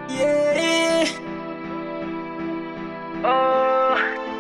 Yeah. Oh.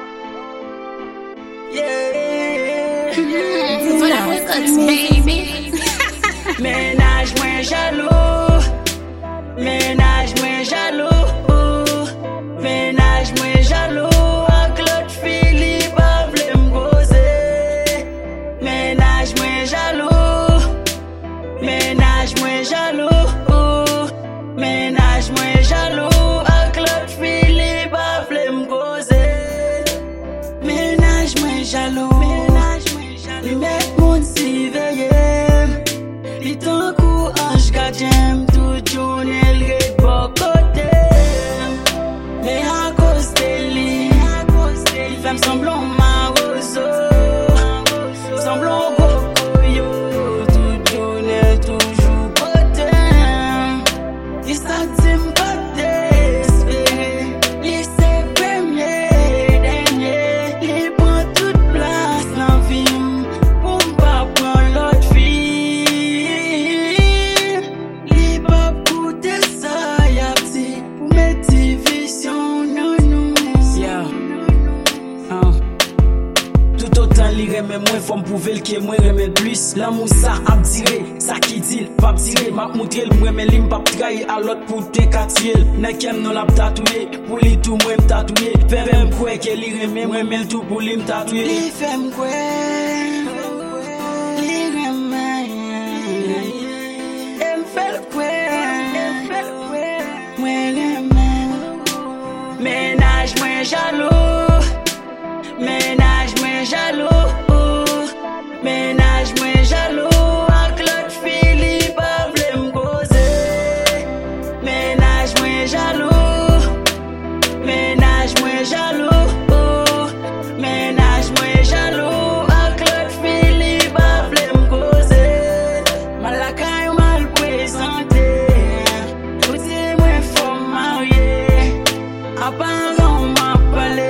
Yeah. Voilà, records, baby. Ménage moins jaloux. Ménage moins jaloux. Ménage moins jaloux. A Claude Philippe a voulu m'goser. Ménage moins jaloux. Ménage moins jaloux. Ménage moins jaloux. A Claude Philippe a voulu m'goser. Ménage moins jaloux. Li met moun si veye. Li tan kou anj gardien. Tout journée l ret bo kote. Mais à cause de li, il fait semblant maroso. Semblant coco yo. Tout journée toujours pote. Il s'attime pas d'espérer. Li c'est premier, dernier. Li prend toute place dans vie. Pour m'pas prendre l'autre fille. Li pas coûter ça, y'a petit. Pour mes divisions, non, non. Yeah. Tout autant li remet moins femme pour vel qui moins remet plus. L'amour ça a tiré, ça qui dit pas tirer. M'a montré le moins mais lim pas trahi à l'autre pour te katiel. N'a qu'aime non la tatoué, pour li tout moi tatoué. Fais quoi que li remet moi mais tout pour li tatoué. Li fait quoi? Li remet. Elle fait quoi? Moi remet. Ménage moins jaloux. Ménage moins jaloux. Ménage moins jaloux. A Claude Philippe a voulu m'goser. Ménage moins jaloux. Ménage moins jaloux. Ménage moins jaloux. A Claude Philippe a voulu m'goser. Malakay mal présenté. Tout est moins faut marier. Apparemment m'a parlé.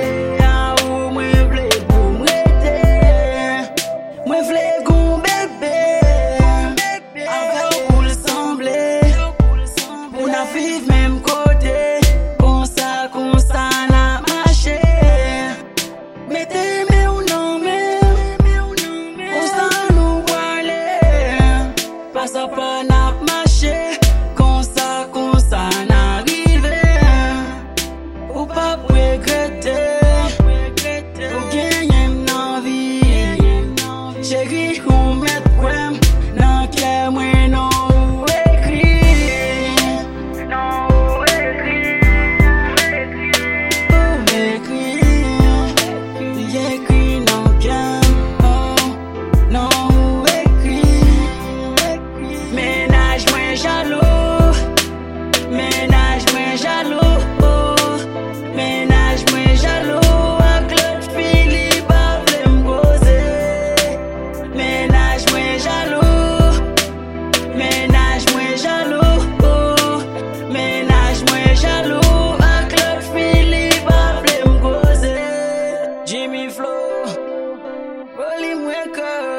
Vive même côté, comme ça n'a marché. Mettez mes ou non mais, comme ça nous voiler. Pas ça pas n'a marché, comme ça n'arrive. Ou pas regretter, ou gagner une vie. Chérie, ou mettre quoi, dans clair moi non. Ménage moins jaloux. Ménage moins jaloux. Ménage moins jaloux. A Claude Philippe a voulu m'goser. Ménage moins jaloux. Ménage moins jaloux. Ménage moins jaloux. A Claude Philippe a voulu m'goser. Jimmy Flow, Rolling Records.